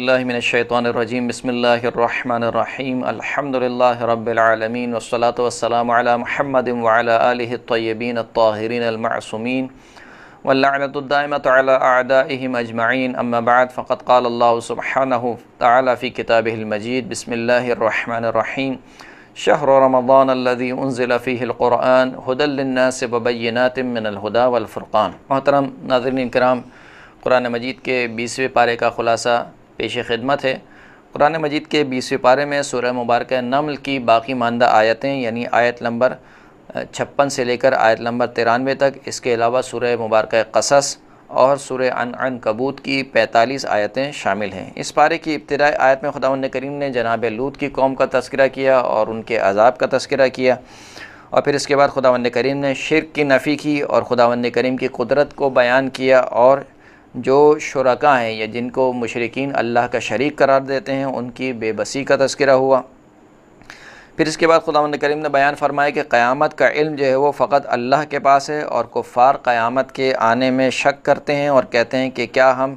باللہ من الشیطان الرجیم بسم اللہ الرحمن الرحیم الحمدللہ رب العالمین والصلاة والسلام علی محمد وعلی آلہ الطیبین الطاہرین المعصومین واللعنۃ الدائمۃ علی اعدائہم اجمعین اما بعد فقد قال اللہ سبحانہ تعالی فی کتابہ المجید بسم اللہ الرحمن الرحیم شہر رمضان الذی انزل فیہ القرآن ھدی للناس وبینات من الھدی والفرقان۔ محترم ناظرین کرام، قرآن مجید کے 20ویں پارے کا خلاصہ پیش خدمت ہے۔ قرآن مجید کے 20ویں پارے میں سورہ مبارکہ نمل کی باقی ماندہ آیتیں یعنی آیت نمبر 56 سے لے کر آیت نمبر 93 تک، اس کے علاوہ سورہ مبارکہ قصص اور سورہ عنکبوت کی 45 آیتیں شامل ہیں۔ اس پارے کی ابتدائی آیت میں خداوند کریم نے جناب لوط کی قوم کا تذکرہ کیا اور ان کے عذاب کا تذکرہ کیا، اور پھر اس کے بعد خداوند کریم نے شرک کی نفی کی اور خداوند کریم کی قدرت کو بیان کیا، اور جو شرکاء ہیں یا جن کو مشرکین اللہ کا شریک قرار دیتے ہیں ان کی بے بسی کا تذکرہ ہوا۔ پھر اس کے بعد خداوند کریم نے بیان فرمایا کہ قیامت کا علم جو ہے وہ فقط اللہ کے پاس ہے، اور کفار قیامت کے آنے میں شک کرتے ہیں اور کہتے ہیں کہ کیا ہم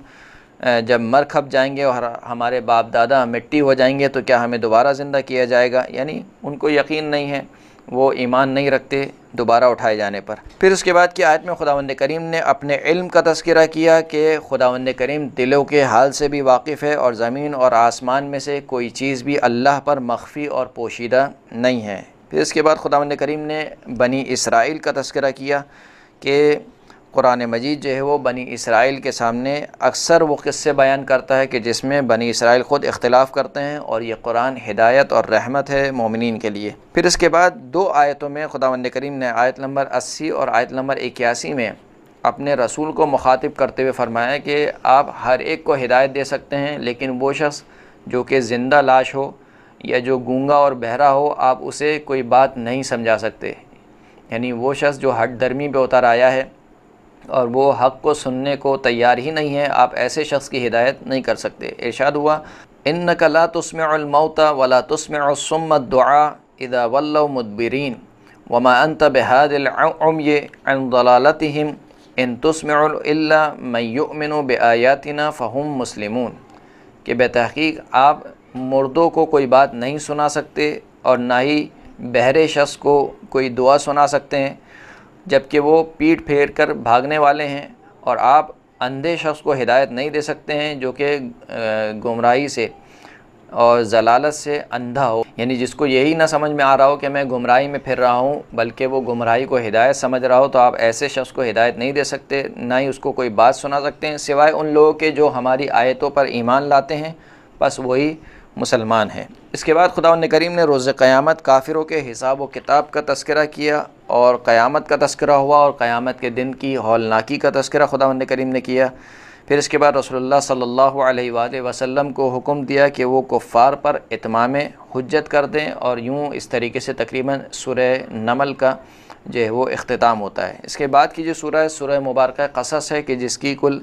جب مر کھپ جائیں گے اور ہمارے باپ دادا مٹی ہو جائیں گے تو کیا ہمیں دوبارہ زندہ کیا جائے گا، یعنی ان کو یقین نہیں ہے، وہ ایمان نہیں رکھتے دوبارہ اٹھائے جانے پر۔ پھر اس کے بعد کی آیت میں خداوند کریم نے اپنے علم کا تذکرہ کیا کہ خداوند کریم دلوں کے حال سے بھی واقف ہے، اور زمین اور آسمان میں سے کوئی چیز بھی اللہ پر مخفی اور پوشیدہ نہیں ہے۔ پھر اس کے بعد خداوند کریم نے بنی اسرائیل کا تذکرہ کیا کہ قرآن مجید جو ہے وہ بنی اسرائیل کے سامنے اکثر وہ قصے بیان کرتا ہے کہ جس میں بنی اسرائیل خود اختلاف کرتے ہیں، اور یہ قرآن ہدایت اور رحمت ہے مومنین کے لیے۔ پھر اس کے بعد 2 آیتوں میں خداوند کریم نے آیت نمبر 80 اور آیت نمبر 81 میں اپنے رسول کو مخاطب کرتے ہوئے فرمایا کہ آپ ہر ایک کو ہدایت دے سکتے ہیں، لیکن وہ شخص جو کہ زندہ لاش ہو یا جو گونگا اور بہرا ہو آپ اسے کوئی بات نہیں سمجھا سکتے، یعنی وہ شخص جو ہٹ درمی پہ اتر آیا ہے اور وہ حق کو سننے کو تیار ہی نہیں ہے، آپ ایسے شخص کی ہدایت نہیں کر سکتے۔ ارشاد ہوا انک لا تسمع الموتى ولا تسمع الصم الدعاء اذا ولوا مدبرین وما انت بهاد العمي عن ضلالتهم ان تسمع الا من يؤمن بآیاتنا فهم مسلمون، کہ بے تحقیق آپ مردوں کو کوئی بات نہیں سنا سکتے اور نہ ہی بہرے شخص کو کوئی دعا سنا سکتے ہیں جبکہ وہ پیٹ پھیر کر بھاگنے والے ہیں، اور آپ اندھے شخص کو ہدایت نہیں دے سکتے ہیں جو کہ گمراہی سے اور ضلالت سے اندھا ہو، یعنی جس کو یہی نہ سمجھ میں آ رہا ہو کہ میں گمراہی میں پھر رہا ہوں بلکہ وہ گمراہی کو ہدایت سمجھ رہا ہو، تو آپ ایسے شخص کو ہدایت نہیں دے سکتے، نہ ہی اس کو کوئی بات سنا سکتے ہیں سوائے ان لوگوں کے جو ہماری آیتوں پر ایمان لاتے ہیں، بس وہی مسلمان ہیں۔ اس کے بعد خداوند کریم نے روز قیامت کافروں کے حساب و کتاب کا تذکرہ کیا، اور قیامت کا تذکرہ ہوا، اور قیامت کے دن کی ہولناکی کا تذکرہ خداوند کریم نے کیا۔ پھر اس کے بعد رسول اللہ صلی اللہ علیہ وآلہ وسلم کو حکم دیا کہ وہ کفار پر اتمام حجت کر دیں، اور یوں اس طریقے سے تقریباً سورہ نمل کا جو ہے وہ اختتام ہوتا ہے۔ اس کے بعد کی جو سورہ ہے سورہ مبارکہ قصص ہے کہ جس کی کل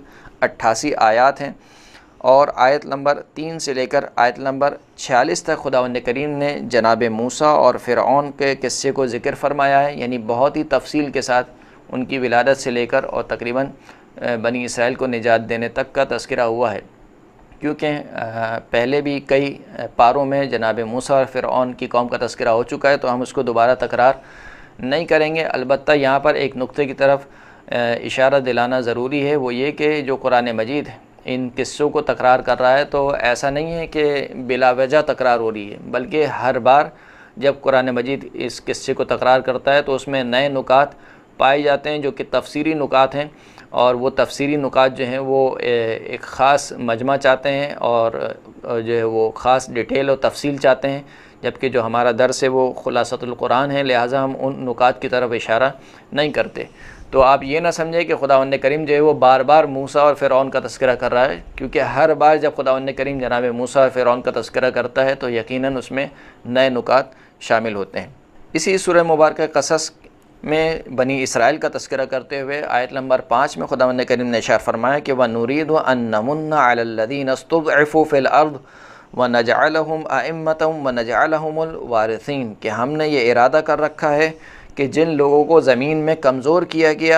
88 آیات ہیں، اور آیت نمبر 3 سے لے کر آیت نمبر 46 تک خداوند کریم نے جناب موسیٰ اور فرعون کے قصے کو ذکر فرمایا ہے، یعنی بہت ہی تفصیل کے ساتھ ان کی ولادت سے لے کر اور تقریباً بنی اسرائیل کو نجات دینے تک کا تذکرہ ہوا ہے، کیونکہ پہلے بھی کئی پاروں میں جناب موسیٰ اور فرعون کی قوم کا تذکرہ ہو چکا ہے، تو ہم اس کو دوبارہ تکرار نہیں کریں گے۔ البتہ یہاں پر ایک نقطے کی طرف اشارہ دلانا ضروری ہے، وہ یہ کہ جو قرآن مجید ان قصوں کو تکرار کر رہا ہے تو ایسا نہیں ہے کہ بلا وجہ تکرار ہو رہی ہے، بلکہ ہر بار جب قرآن مجید اس قصے کو تکرار کرتا ہے تو اس میں نئے نکات پائے جاتے ہیں جو کہ تفسیری نکات ہیں، اور وہ تفسیری نکات جو ہیں وہ ایک خاص مجمع چاہتے ہیں اور جو ہے وہ خاص ڈیٹیل اور تفصیل چاہتے ہیں، جبکہ جو ہمارا درس ہے وہ خلاصۃ القرآن ہے، لہٰذا ہم ان نکات کی طرف اشارہ نہیں کرتے۔ تو آپ یہ نہ سمجھیں کہ خداوند کریم جو ہے وہ بار بار موسیٰ اور فرعون کا تذکرہ کر رہا ہے، کیونکہ ہر بار جب خداوند کریم جناب موسیٰ اور فرعون کا تذکرہ کرتا ہے تو یقیناً اس میں نئے نکات شامل ہوتے ہیں۔ اسی سورہ مبارکہ قصص میں بنی اسرائیل کا تذکرہ کرتے ہوئے آیت نمبر 5 میں خداوند کریم نے ارشاد فرمایا کہ وَنُرِيدُ أَن نَّمُنَّ عَلَى الَّذِينَ اسْتُضْعِفُوا فِي الْأَرْضِ وَنَجْعَلَهُمْ أَئِمَّةً وَنَجْعَلَهُمُ الْوَارِثِينَ، کہ ہم نے یہ ارادہ کر رکھا ہے کہ جن لوگوں کو زمین میں کمزور کیا گیا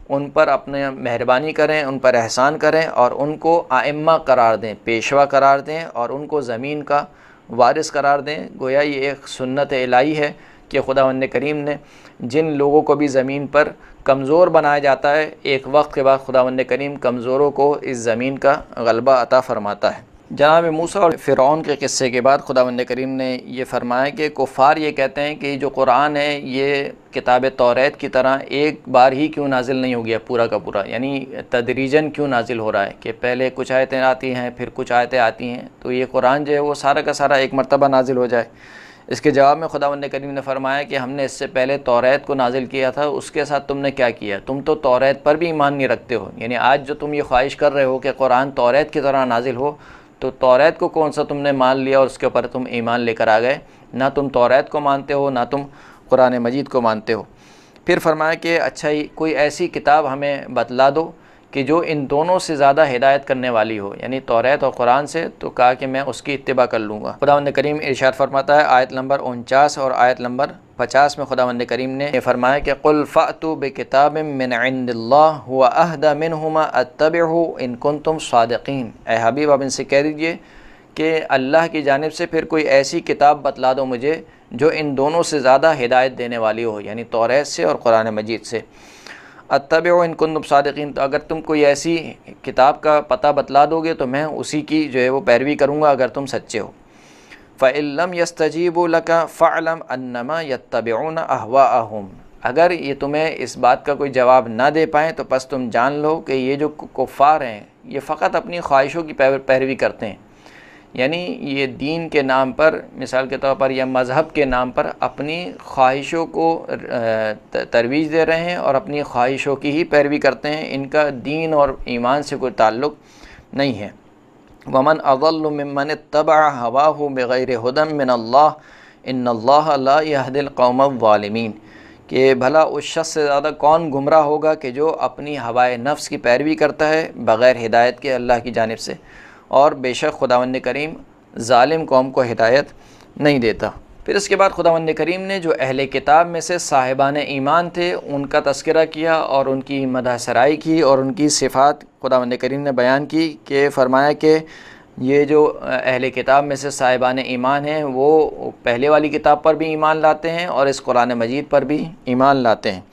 ان پر اپنے مہربانی کریں، ان پر احسان کریں اور ان کو ائمہ قرار دیں، پیشوا قرار دیں اور ان کو زمین کا وارث قرار دیں۔ گویا یہ ایک سنت الہی ہے کہ خداوند کریم نے جن لوگوں کو بھی زمین پر کمزور بنایا جاتا ہے، ایک وقت کے بعد خداوند کریم کمزوروں کو اس زمین کا غلبہ عطا فرماتا ہے۔ جناب موسیٰ اور فرعون کے قصے کے بعد خداوند کریم نے یہ فرمایا کہ کفار یہ کہتے ہیں کہ جو قرآن ہے یہ کتاب توریت کی طرح ایک بار ہی کیوں نازل نہیں ہو گیا پورا کا پورا، یعنی تدریجاً کیوں نازل ہو رہا ہے کہ پہلے کچھ آیتیں آتی ہیں پھر کچھ آیتیں آتی ہیں، تو یہ قرآن جو ہے وہ سارا کا سارا ایک مرتبہ نازل ہو جائے۔ اس کے جواب میں خداوند کریم نے فرمایا کہ ہم نے اس سے پہلے توریت کو نازل کیا تھا، اس کے ساتھ تم نے کیا کیا، تم تو توریت پر بھی ایمان نہیں رکھتے ہو، یعنی آج جو تم یہ خواہش کر رہے ہو کہ قرآن توریت کی طرح نازل ہو، تو توریت کو کون سا تم نے مان لیا اور اس کے اوپر تم ایمان لے کر آ گئے، نہ تم توریت کو مانتے ہو نہ تم قرآن مجید کو مانتے ہو۔ پھر فرمایا کہ اچھا کوئی ایسی کتاب ہمیں بتلا دو کہ جو ان دونوں سے زیادہ ہدایت کرنے والی ہو، یعنی توریت اور قرآن سے، تو کہا کہ میں اس کی اتباع کر لوں گا۔ خداوند کریم ارشاد فرماتا ہے آیت نمبر 49 اور آیت نمبر 50 میں خداوند کریم نے یہ فرمایا کہ قل فأتوا بکتاب من عند اللہ هو اہدی منہما اتبعہ ان کنتم صادقین، اے حبیب آپ ان سے کہہ دیجئے کہ اللہ کی جانب سے پھر کوئی ایسی کتاب بتلا دو مجھے جو ان دونوں سے زیادہ ہدایت دینے والی ہو، یعنی توریت سے اور قرآن مجید سے۔ اتبعوا ان کنتم صادقین، تو اگر تم کوئی ایسی کتاب کا پتہ بتلا دو گے تو میں اسی کی جو ہے وہ پیروی کروں گا اگر تم سچے ہو۔ فَإِن لَّمْ يَسْتَجِيبُوا لَكَ فَاعْلَمْ أَنَّمَا يَتَّبِعُونَ أَهْوَاءَهُمْ، اگر یہ تمہیں اس بات کا کوئی جواب نہ دے پائیں تو پس تم جان لو کہ یہ جو کفار ہیں یہ فقط اپنی خواہشوں کی پیروی کرتے ہیں، یعنی یہ دین کے نام پر، مثال کے طور پر یا مذہب کے نام پر اپنی خواہشوں کو ترویج دے رہے ہیں اور اپنی خواہشوں کی ہی پیروی کرتے ہیں، ان کا دین اور ایمان سے کوئی تعلق نہیں ہے۔ وَمَنْ أَضَلُّ مِمَّنِ اتَّبَعَ هَوَاهُ بِغَيْرِ هُدًى مِّنَ اللَّهِ إِنَّ اللَّهَ لَا يَهْدِي الْقَوْمَ الظَّالِمِينَ، کہ بھلا اس شخص سے زیادہ کون گمراہ ہوگا کہ جو اپنی ہوائے نفس کی پیروی کرتا ہے بغیر ہدایت کے اللہ کی جانب سے، اور بے شک خداوند کریم ظالم قوم کو ہدایت نہیں دیتا۔ پھر اس کے بعد خداوند کریم نے جو اہل کتاب میں سے صاحبان ایمان تھے ان کا تذکرہ کیا اور ان کی مدح سرائی کی اور ان کی صفات خداوند کریم نے بیان کی، کہ فرمایا کہ یہ جو اہل کتاب میں سے صاحبان ایمان ہیں وہ پہلے والی کتاب پر بھی ایمان لاتے ہیں اور اس قرآن مجید پر بھی ایمان لاتے ہیں،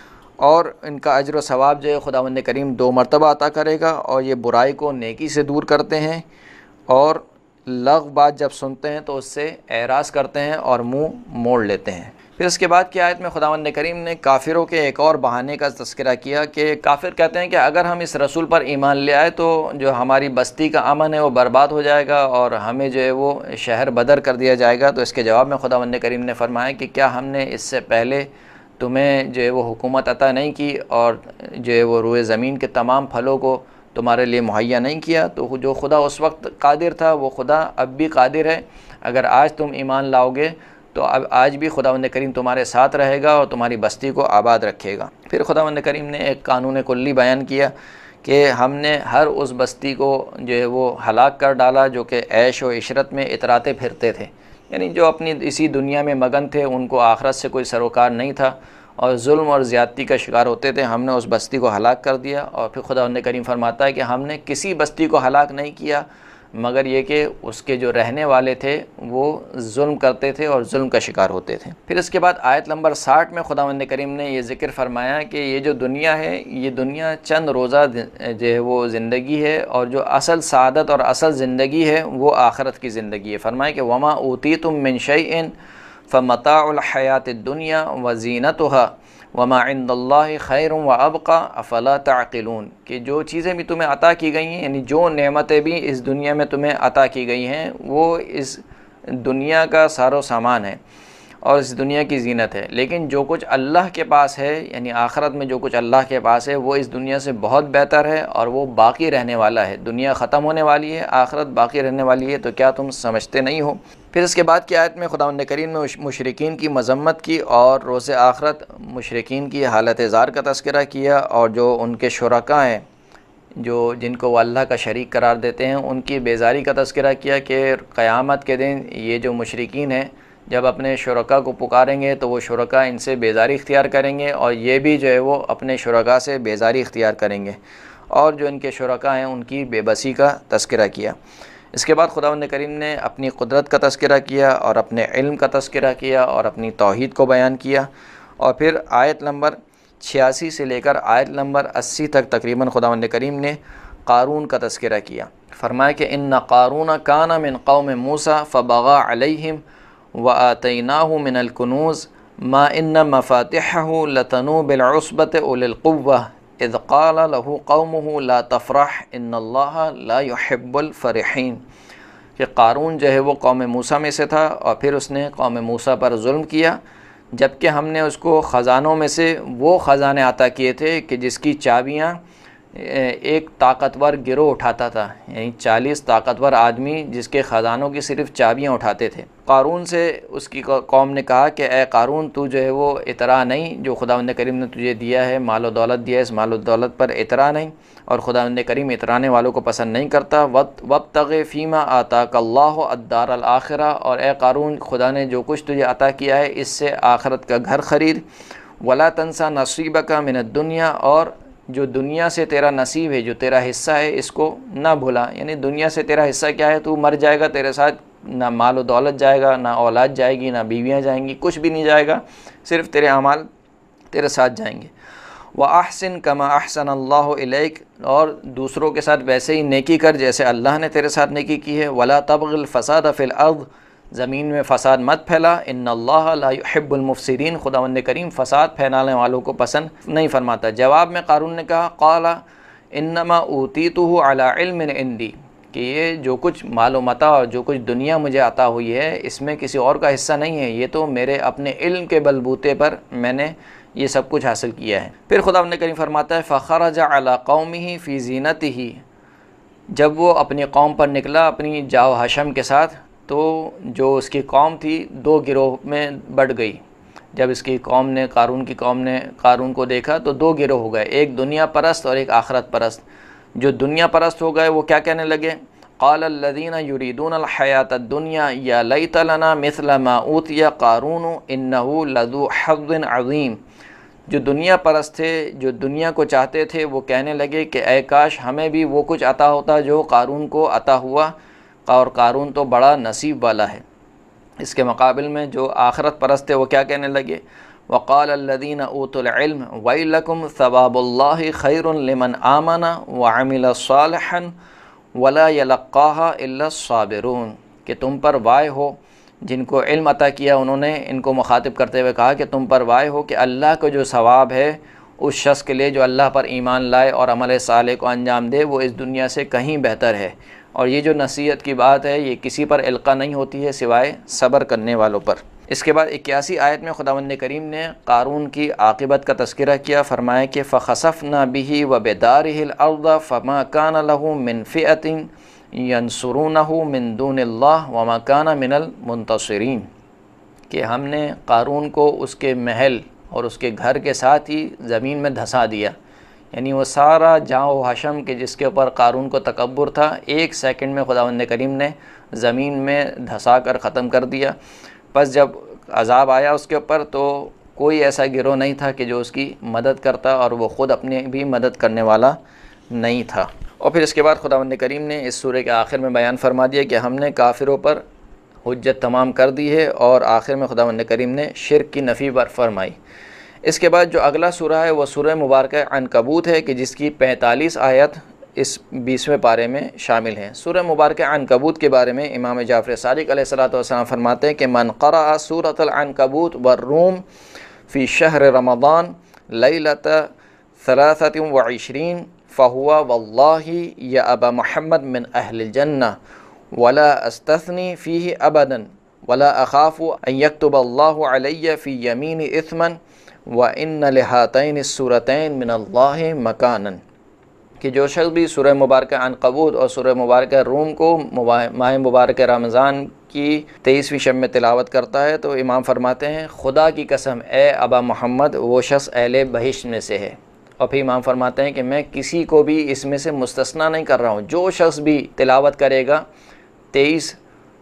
اور ان کا اجر و ثواب جو ہے خداوند کریم 2 مرتبہ عطا کرے گا، اور یہ برائی کو نیکی سے دور کرتے ہیں اور لغو بات جب سنتے ہیں تو اس سے اعراض کرتے ہیں اور منہ موڑ لیتے ہیں۔ پھر اس کے بعد کی آیت میں خداوند کریم نے کافروں کے ایک اور بہانے کا تذکرہ کیا کہ کافر کہتے ہیں کہ اگر ہم اس رسول پر ایمان لے آئے تو جو ہماری بستی کا امن ہے وہ برباد ہو جائے گا اور ہمیں جو ہے وہ شہر بدر کر دیا جائے گا۔ تو اس کے جواب میں خداوند کریم نے فرمایا کہ کیا ہم نے اس سے پہلے تمہیں جو ہے وہ حکومت عطا نہیں کی اور جو ہے وہ روئے زمین کے تمام پھلوں کو تمہارے لیے مہیا نہیں کیا؟ تو جو خدا اس وقت قادر تھا وہ خدا اب بھی قادر ہے، اگر آج تم ایمان لاؤ گے تو اب آج بھی خداوند کریم تمہارے ساتھ رہے گا اور تمہاری بستی کو آباد رکھے گا۔ پھر خداوند کریم نے ایک قانون کلی بیان کیا کہ ہم نے ہر اس بستی کو جو ہے وہ ہلاک کر ڈالا جو کہ عیش و عشرت میں اتراتے پھرتے تھے، یعنی جو اپنی اسی دنیا میں مگن تھے، ان کو آخرت سے کوئی سروکار نہیں تھا اور ظلم اور زیادتی کا شکار ہوتے تھے، ہم نے اس بستی کو ہلاک کر دیا۔ اور پھر خداوند کریم فرماتا ہے کہ ہم نے کسی بستی کو ہلاک نہیں کیا مگر یہ کہ اس کے جو رہنے والے تھے وہ ظلم کرتے تھے اور ظلم کا شکار ہوتے تھے۔ پھر اس کے بعد آیت نمبر 60 میں خداوند کریم نے یہ ذکر فرمایا کہ یہ جو دنیا ہے یہ دنیا چند روزہ جو ہے وہ زندگی ہے، اور جو اصل سعادت اور اصل زندگی ہے وہ آخرت کی زندگی ہے۔ فرمایا کہ وما اوتیتم من شیء فمتاع الحیات الدنیا وزینتها وما عند اللہ خیر وابقی افلا تعقلون، کہ جو چیزیں بھی تمہیں عطا کی گئی ہیں، یعنی جو نعمتیں بھی اس دنیا میں تمہیں عطا کی گئی ہیں وہ اس دنیا کا سار و سامان ہے اور اس دنیا کی زینت ہے، لیکن جو کچھ اللہ کے پاس ہے یعنی آخرت میں جو کچھ اللہ کے پاس ہے وہ اس دنیا سے بہت بہتر ہے اور وہ باقی رہنے والا ہے۔ دنیا ختم ہونے والی ہے، آخرت باقی رہنے والی ہے، تو کیا تم سمجھتے نہیں ہو؟ پھر اس کے بعد کی آیت میں خداوند کریم نے مشرکین کی مذمت کی اور روز آخرت مشرکین کی حالت زار کا تذکرہ کیا، اور جو ان کے شرکاء ہیں جن کو وہ اللہ کا شریک قرار دیتے ہیں ان کی بیزاری کا تذکرہ کیا کہ قیامت کے دن یہ جو مشرکین ہیں جب اپنے شرکا کو پکاریں گے تو وہ شرکا ان سے بیزاری اختیار کریں گے اور یہ بھی جو ہے وہ اپنے شرکا سے بیزاری اختیار کریں گے، اور جو ان کے شرکا ہیں ان کی بے بسی کا تذکرہ کیا۔ اس کے بعد خداوند کریم نے اپنی قدرت کا تذکرہ کیا اور اپنے علم کا تذکرہ کیا اور اپنی توحید کو بیان کیا، اور پھر آیت نمبر 86 سے لے کر آیت نمبر 80 تک تقریباً خداوند کریم نے قارون کا تذکرہ کیا۔ فرمایا کہ ان قارون کان من قوم موسیٰ فبغى علیہم وآتیناہ من الکنوز ما ان مفاتحہ لتنوء بالعصبة اولي القوة اذ قال له قومه لا تفرح ان اللہ لا يحب الفرحین، کہ قارون جو ہے وہ قوم موسیٰ میں سے تھا اور پھر اس نے قوم موسیٰ پر ظلم کیا، جبکہ ہم نے اس کو خزانوں میں سے وہ خزانے عطا کیے تھے کہ جس کی چابیاں ایک طاقتور گروہ اٹھاتا تھا، یعنی 40 طاقتور آدمی جس کے خزانوں کی صرف چابیاں اٹھاتے تھے۔ قارون سے اس کی قوم نے کہا کہ اے قارون، تو جو ہے وہ اترا نہیں، جو خداوند کریم نے تجھے دیا ہے، مال و دولت دیا ہے، اس مال و دولت پر اترا نہیں، اور خداوند کریم اترانے والوں کو پسند نہیں کرتا۔ وابتغ فیما آتاک اللہ الدار الآخرہ، اور اے قارون، خدا نے جو کچھ تجھے عطا کیا ہے اس سے آخرت کا گھر خرید۔ ولا تنسا نصیبک من الدنیا، اور جو دنیا سے تیرا نصیب ہے، جو تیرا حصہ ہے، اس کو نہ بھولا، یعنی دنیا سے تیرا حصہ کیا ہے، تو مر جائے گا، تیرے ساتھ نہ مال و دولت جائے گا، نہ اولاد جائے گی، نہ بیویاں جائیں گی، کچھ بھی نہیں جائے گا، صرف تیرے اعمال تیرے ساتھ جائیں گے۔ وَأَحْسِن كَمَا أَحْسَنَ اللَّهُ إِلَيْكَ، اور دوسروں کے ساتھ ویسے ہی نیکی کر جیسے اللہ نے تیرے ساتھ نیکی کی ہے۔ وَلَا تَبْغِ الْفَسَادَ فِي الْأَرْضِ، زمین میں فساد مت پھیلا۔ ان اللہ لا يحب المفسدین، خداوند کریم فساد پھیلانے والوں کو پسند نہیں فرماتا۔ جواب میں قارون نے کہا قال انما اوتیتہ علی علم عندی، کہ یہ جو کچھ مال و متاع اور جو کچھ دنیا مجھے عطا ہوئی ہے اس میں کسی اور کا حصہ نہیں ہے، یہ تو میرے اپنے علم کے بلبوتے پر میں نے یہ سب کچھ حاصل کیا ہے۔ پھر خداوند کریم فرماتا ہے فخرج علی قومہ فی زینتہ، جب وہ اپنی قوم پر نکلا اپنی جاؤ حشم کے ساتھ، تو جو اس کی قوم تھی دو گروہ میں بٹ گئی۔ جب اس کی قوم نے قارون کی قوم نے قارون کو دیکھا تو دو گروہ ہو گئے، ایک دنیا پرست اور ایک آخرت پرست۔ جو دنیا پرست ہو گئے وہ کیا کہنے لگے، قال الذین یریدون الحیاۃ الدنیا یا لیت لنا مثل ما اوتی قارون انہ لذو حظ عظیم، جو دنیا پرست تھے، جو دنیا کو چاہتے تھے، وہ کہنے لگے کہ اے کاش ہمیں بھی وہ کچھ عطا ہوتا جو قارون کو عطا ہوا، اور قارون تو بڑا نصیب والا ہے۔ اس کے مقابل میں جو آخرت پرست تھے وہ کیا کہنے لگے، وقال الذین اوتوا العلم ویلکم ثواب اللہ خیر لمن آمن وعمل صالحا ولا یلقاها الا الصابرون، کہ تم پر وائے ہو، جن کو علم عطا کیا انہوں نے ان کو مخاطب کرتے ہوئے کہا کہ تم پر وائے ہو کہ اللہ کو جو ثواب ہے اس شخص کے لیے جو اللہ پر ایمان لائے اور عمل صالح کو انجام دے، وہ اس دنیا سے کہیں بہتر ہے۔ اور یہ جو نصیحت کی بات ہے یہ کسی پر القا نہیں ہوتی ہے سوائے صبر کرنے والوں پر۔ اس کے بعد 81 آیت میں خداوند کریم نے قارون کی عاقبت کا تذکرہ کیا، فرمایا کہ فَخَسَفْنَا بِهِ وَبِدَارِهِ الْأَرْضَ فَمَا كَانَ لَهُ مِنْ فِئَةٍ يَنْصُرُونَهُ مِنْ دُونِ اللَّهِ وَمَا كَانَ مِنَ الْمُنْتَصِرِينَ، کہ ہم نے قارون کو اس کے محل اور اس کے گھر کے ساتھ ہی زمین میں دھسا دیا، یعنی وہ سارا جاؤ حشم کے جس کے اوپر قارون کو تکبر تھا، ایک سیکنڈ میں خداوند کریم نے زمین میں دھسا کر ختم کر دیا۔ پس جب عذاب آیا اس کے اوپر تو کوئی ایسا گروہ نہیں تھا کہ جو اس کی مدد کرتا، اور وہ خود اپنے بھی مدد کرنے والا نہیں تھا۔ اور پھر اس کے بعد خداوند کریم نے اس سورہ کے آخر میں بیان فرما دیا کہ ہم نے کافروں پر حجت تمام کر دی ہے، اور آخر میں خداوند کریم نے شرک کی نفی فرمائی۔ اس کے بعد جو اگلا سورہ ہے وہ سورہ مبارکہ عنکبوت ہے کہ جس کی 45 آیت اس 20ویں پارے میں شامل ہیں۔ سورہ مبارکہ عنکبوت کے بارے میں امام جعفر صادق علیہ السلام فرماتے ہیں کہ من قرأ سورۃ العنکبوت والروم فی شہر رمضان لیلۃ 23 فہو واللہ یا ابا محمد من اہل الجنہ ولا استثنی فیہ ابدا ولا اخاف ان یکتب اللہ علی فی یمین اثما وَإِنَّ لِهَاتَيْنِ السُّورَتَيْنِ مِنَ اللَّهِ مَكَانًا، کہ جو شخص بھی سورہ مبارکہ عنکبوت اور سورہ مبارکہ روم کو ماہ مبارکہ رمضان کی 23ویں شب میں تلاوت کرتا ہے تو امام فرماتے ہیں خدا کی قسم اے ابا محمد وہ شخص اہل بہشت میں سے ہے۔ اور پھر امام فرماتے ہیں کہ میں کسی کو بھی اس میں سے مستثنیٰ نہیں کر رہا ہوں، جو شخص بھی تلاوت کرے گا 23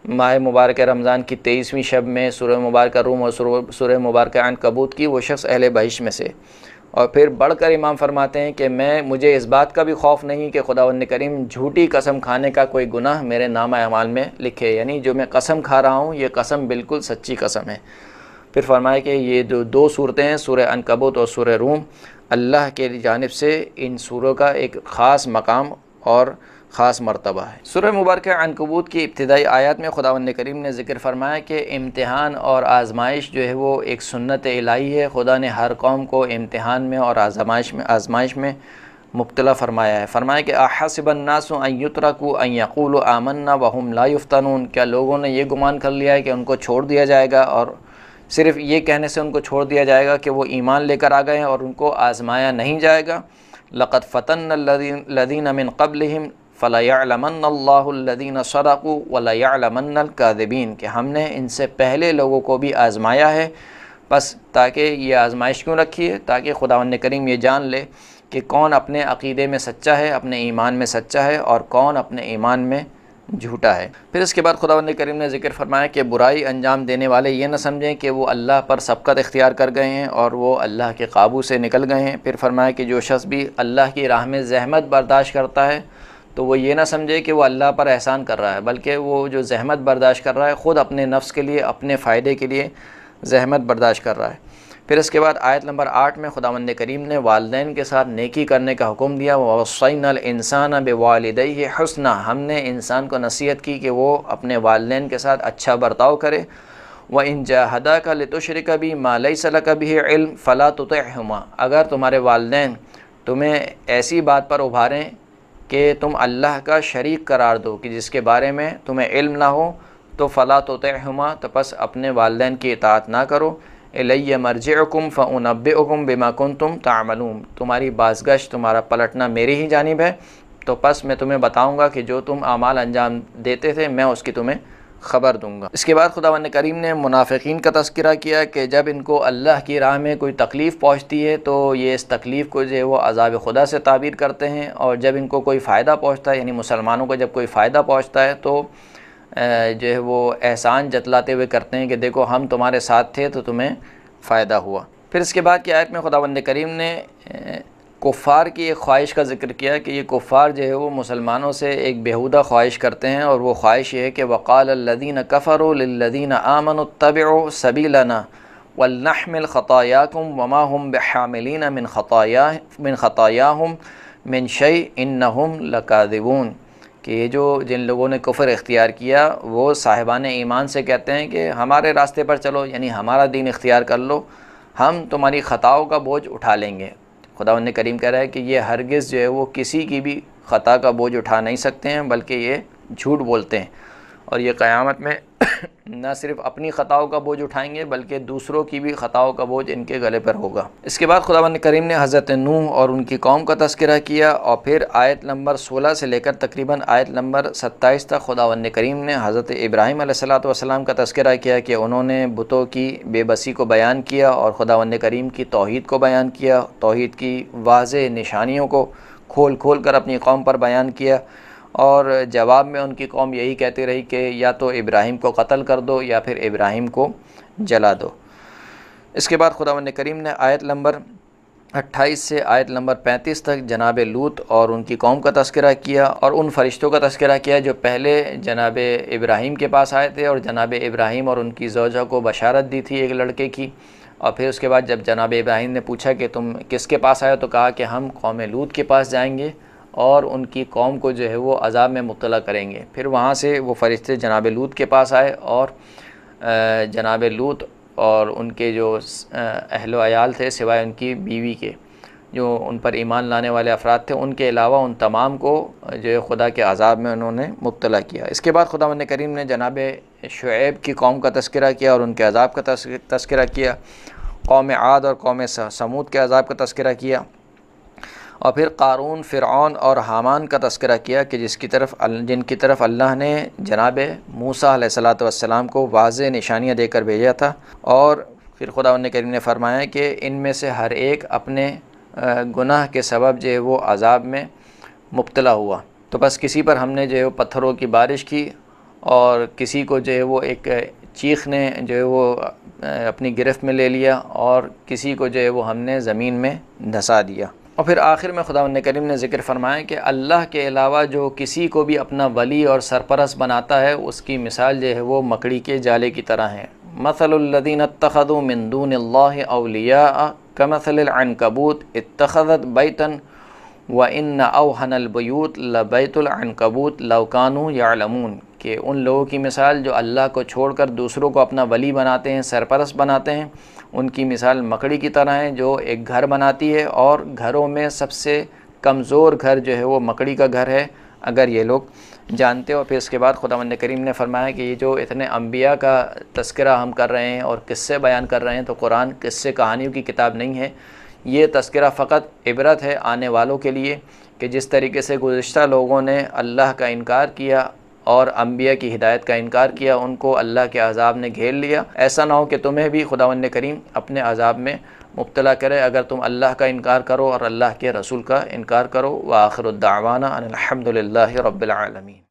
ماہ مبارک رمضان کی 23ویں شب میں سورہ مبارکہ روم اور سورہ مبارکہ عنکبوت کی، وہ شخص اہل بہشت میں سے۔ اور پھر بڑھ کر امام فرماتے ہیں کہ مجھے اس بات کا بھی خوف نہیں کہ خداوند کریم جھوٹی قسم کھانے کا کوئی گناہ میرے نامہ اعمال میں لکھے، یعنی جو میں قسم کھا رہا ہوں یہ قسم بالکل سچی قسم ہے۔ پھر فرمایا کہ یہ جو 2 صورتیں ہیں، سورہ عنکبوت اور سورہ روم، اللہ کے جانب سے ان سوروں کا ایک خاص مقام اور خاص مرتبہ ہے۔ سورہ مبارکہ عنکبوت کی ابتدائی آیات میں خداوند کریم نے ذکر فرمایا کہ امتحان اور آزمائش جو ہے وہ ایک سنت الہی ہے، خدا نے ہر قوم کو امتحان میں اور آزمائش میں مبتلا فرمایا ہے۔ فرمایا کہ احسب الناس ان یترکوا ان یقولوا آمنا وهم لا یفتنون، کیا لوگوں نے یہ گمان کر لیا ہے کہ ان کو چھوڑ دیا جائے گا اور صرف یہ کہنے سے ان کو چھوڑ دیا جائے گا کہ وہ ایمان لے کر آ گئے ہیں اور ان کو آزمایا نہیں جائے گا؟ لقد فتن الذین من قبلہم فَلَيَعْلَمَنَّ اللَّهُ الَّذِينَ صَدَقُوا وَلَيَعْلَمَنَّ الْكَاذِبِينَ، کہ ہم نے ان سے پہلے لوگوں کو بھی آزمایا ہے، بس تاکہ یہ آزمائش کیوں رکھی ہے؟ تاکہ خداوند کریم یہ جان لے کہ کون اپنے عقیدے میں سچا ہے، اپنے ایمان میں سچا ہے، اور کون اپنے ایمان میں جھوٹا ہے۔ پھر اس کے بعد خداوند کریم نے ذکر فرمایا کہ برائی انجام دینے والے یہ نہ سمجھیں کہ وہ اللہ پر سبقت اختیار کر گئے ہیں اور وہ اللہ کے قابو سے نکل گئے ہیں۔ پھر فرمایا کہ جو شخص بھی اللہ کی راہ میں زحمت برداشت کرتا ہے تو وہ یہ نہ سمجھے کہ وہ اللہ پر احسان کر رہا ہے، بلکہ وہ جو زحمت برداشت کر رہا ہے خود اپنے نفس کے لیے، اپنے فائدے کے لیے زحمت برداشت کر رہا ہے۔ پھر اس کے بعد آیت نمبر 8 میں خداوند کریم نے والدین کے ساتھ نیکی کرنے کا حکم دیا، وَوَصَّيْنَا الْإِنسَانَ بِوَالِدَيْهِ حُسْنًا، ہم نے انسان کو نصیحت کی کہ وہ اپنے والدین کے ساتھ اچھا برتاؤ کرے۔ وَإِن جَاهَدَاكَ لِتُشْرِكَ بِي مَا لَيْسَ لَكَ بِهِ عِلْمٌ فَلَا تُطِعْهُمَا، اگر تمہارے والدین تمہیں ایسی بات پر ابھاریں کہ تم اللہ کا شریک قرار دو کہ جس کے بارے میں تمہیں علم نہ ہو، تو فَلَا تُطِعْهُمَا، تو پس اپنے والدین کی اطاعت نہ کرو۔ اِلَيَّ مَرْجِعُكُمْ فَأُنَبِّئُكُمْ بِمَا كُنْتُمْ تَعْمَلُونَ، تمہاری بازگشت، تمہارا پلٹنا میری ہی جانب ہے، تو پس میں تمہیں بتاؤں گا کہ جو تم اعمال انجام دیتے تھے میں اس کی تمہیں خبر دوں گا۔ اس کے بعد خداوند کریم نے منافقین کا تذکرہ کیا کہ جب ان کو اللہ کی راہ میں کوئی تکلیف پہنچتی ہے تو یہ اس تکلیف کو جو ہے وہ عذاب خدا سے تعبیر کرتے ہیں، اور جب ان کو کوئی فائدہ پہنچتا ہے، یعنی مسلمانوں کو جب کوئی فائدہ پہنچتا ہے تو جو ہے وہ احسان جتلاتے ہوئے کرتے ہیں کہ دیکھو ہم تمہارے ساتھ تھے تو تمہیں فائدہ ہوا۔ پھر اس کے بعد کی آیت میں خداوند کریم نے کفار کی ایک خواہش کا ذکر کیا کہ یہ کفار جو ہے وہ مسلمانوں سے ایک بیہودہ خواہش کرتے ہیں، اور وہ خواہش یہ ہے کہ وَقَالَ الَّذِينَ كَفَرُوا لِلَّذِينَ آمَنُوا اتَّبِعُوا سَبِيلَنَا وَلْنَحْمِلْ خَطَايَاكُمْ وَمَا هُمْ بِحَامِلِينَ مِنْ خَطَايَاهُمْ مِنْ شَيْءٍ إِنَّهُمْ لَكَاذِبُونَ، کہ یہ جو جن لوگوں نے کفر اختیار کیا وہ صاحبان ایمان سے کہتے ہیں کہ ہمارے راستے پر چلو، یعنی ہمارا دین اختیار کر لو، ہم تمہاری خطاؤں کا بوجھ اٹھا لیں گے۔ خداوند کریم کہہ رہا ہے کہ یہ ہرگز جو ہے وہ کسی کی بھی خطا کا بوجھ اٹھا نہیں سکتے ہیں، بلکہ یہ جھوٹ بولتے ہیں، اور یہ قیامت میں نہ صرف اپنی خطاؤں کا بوجھ اٹھائیں گے بلکہ دوسروں کی بھی خطاؤں کا بوجھ ان کے گلے پر ہوگا۔ اس کے بعد خداوند کریم نے حضرت نوح اور ان کی قوم کا تذکرہ کیا، اور پھر آیت نمبر 16 سے لے کر تقریباً آیت نمبر 27 تک خداوند کریم نے حضرت ابراہیم علیہ السلام کا تذکرہ کیا کہ انہوں نے بتوں کی بے بسی کو بیان کیا اور خداوند کریم کی توحید کو بیان کیا، توحید کی واضح نشانیوں کو کھول کھول کر اپنی قوم پر بیان کیا، اور جواب میں ان کی قوم یہی کہتی رہی کہ یا تو ابراہیم کو قتل کر دو یا پھر ابراہیم کو جلا دو۔ اس کے بعد خداوند کریم نے آیت نمبر 28 سے آیت نمبر 35 تک جناب لوط اور ان کی قوم کا تذکرہ کیا، اور ان فرشتوں کا تذکرہ کیا جو پہلے جناب ابراہیم کے پاس آئے تھے اور جناب ابراہیم اور ان کی زوجہ کو بشارت دی تھی ایک لڑکے کی، اور پھر اس کے بعد جب جناب ابراہیم نے پوچھا کہ تم کس کے پاس آئے تو کہا کہ ہم قوم لوط کے پاس جائیں گے اور ان کی قوم کو جو ہے وہ عذاب میں مبتلا کریں گے۔ پھر وہاں سے وہ فرشتے جناب لوط کے پاس آئے، اور جناب لوط اور ان کے جو اہل و عیال تھے سوائے ان کی بیوی کے، جو ان پر ایمان لانے والے افراد تھے، ان کے علاوہ ان تمام کو جو ہے خدا کے عذاب میں انہوں نے مبتلا کیا۔ اس کے بعد خداوند کریم نے جناب شعیب کی قوم کا تذکرہ کیا اور ان کے عذاب کا تذکرہ کیا، قوم عاد اور قوم سمود کے عذاب کا تذکرہ کیا، اور پھر قارون، فرعون اور حامان کا تذکرہ کیا کہ جن کی طرف اللہ نے جناب موسیٰ علیہ السلام کو واضح نشانیاں دے کر بھیجا تھا، اور پھر خداوند کریم نے فرمایا کہ ان میں سے ہر ایک اپنے گناہ کے سبب جو ہے وہ عذاب میں مبتلا ہوا، تو بس کسی پر ہم نے جو ہے وہ پتھروں کی بارش کی اور کسی کو جو ہے وہ ایک چیخ نے جو ہے وہ اپنی گرفت میں لے لیا، اور کسی کو جو ہے وہ ہم نے زمین میں دھسا دیا۔ اور پھر آخر میں خداوند کریم نے ذکر فرمایا کہ اللہ کے علاوہ جو کسی کو بھی اپنا ولی اور سرپرست بناتا ہے اس کی مثال جو ہے وہ مکڑی کے جالے کی طرح ہے۔ مثل الذین اتخذوا من دون اللہ اولیاء کمثل العنکبوت اتخذت بیتا وَإِنَّ أَوْهَنَ الْبُيُوتِ لَبَيْتُ الْعَنْكَبُوتِ لَوْ كَانُوا يَعْلَمُونَ، کہ ان لوگوں کی مثال جو اللہ کو چھوڑ کر دوسروں کو اپنا ولی بناتے ہیں، سرپرست بناتے ہیں، ان کی مثال مکڑی کی طرح ہے جو ایک گھر بناتی ہے، اور گھروں میں سب سے کمزور گھر جو ہے وہ مکڑی کا گھر ہے، اگر یہ لوگ جانتے ہو۔ پھر اس کے بعد خداوند کریم نے فرمایا کہ یہ جو اتنے انبیاء کا تذکرہ ہم کر رہے ہیں اور قصے بیان کر رہے ہیں، تو قرآن قصے کہانیوں کی کتاب نہیں ہے، یہ تذکرہ فقط عبرت ہے آنے والوں کے لیے، کہ جس طریقے سے گزشتہ لوگوں نے اللہ کا انکار کیا اور انبیاء کی ہدایت کا انکار کیا، ان کو اللہ کے عذاب نے گھیر لیا، ایسا نہ ہو کہ تمہیں بھی خداوند کریم اپنے عذاب میں مبتلا کرے اگر تم اللہ کا انکار کرو اور اللہ کے رسول کا انکار کرو۔ وآخر الدعوانا ان الحمد للہ رب العالمین۔